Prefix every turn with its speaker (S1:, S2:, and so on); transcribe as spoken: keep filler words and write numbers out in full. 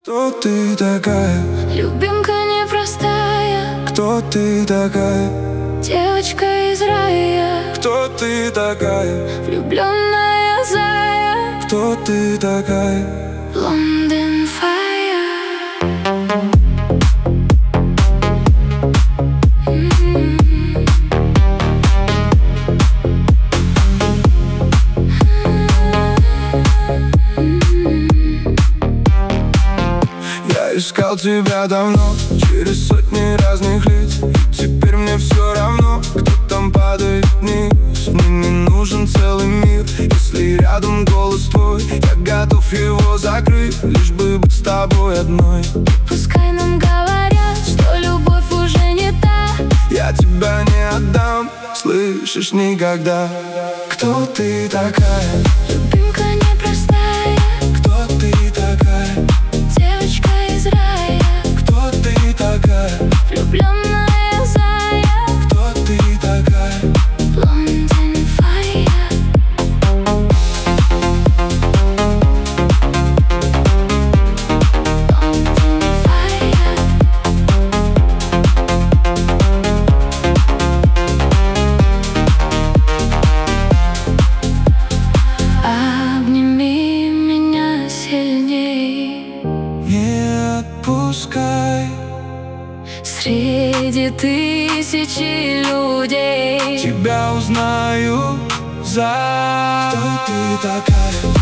S1: Кто ты такая?
S2: Любимка непростая.
S1: Кто ты такая?
S2: Девочка из рая.
S1: Кто ты такая?
S2: Влюбленная зая.
S1: Кто ты такая?
S2: London Fire.
S1: Я искал тебя давно, через сотни разных лиц, и теперь мне все равно, кто там падает вниз. Мне не нужен целый мир, если рядом голос твой. Я готов его закрыть, лишь бы быть с тобой одной.
S2: Пускай нам говорят, что любовь уже не та.
S1: Я тебя не отдам, слышишь, никогда. Кто ты такая?
S2: Любимка непростая.
S1: Кто ты такая?
S2: Девочка из рая.
S1: Кто ты такая?
S2: Влюбленная зая.
S1: Кто ты такая?
S2: London Fire. London Fire. Обними меня сильней.
S1: Не отпускай.
S2: Среди тысячи людей
S1: Тебя узнаю за... Кто ты такая?